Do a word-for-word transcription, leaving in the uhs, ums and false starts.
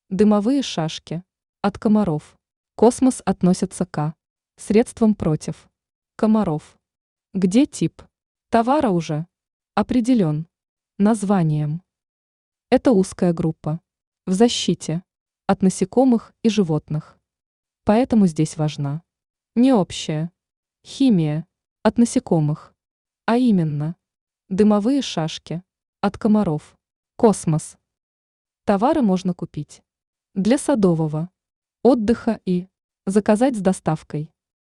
Дымовые шашки. От комаров. Космос относится к средствам против комаров. Где тип товара уже определен названием. Это узкая группа в защите от насекомых и животных. Поэтому здесь важна не общая химия от насекомых, а именно дымовые шашки от комаров. Космос. Товары можно купить для садового отдыха и заказать с доставкой.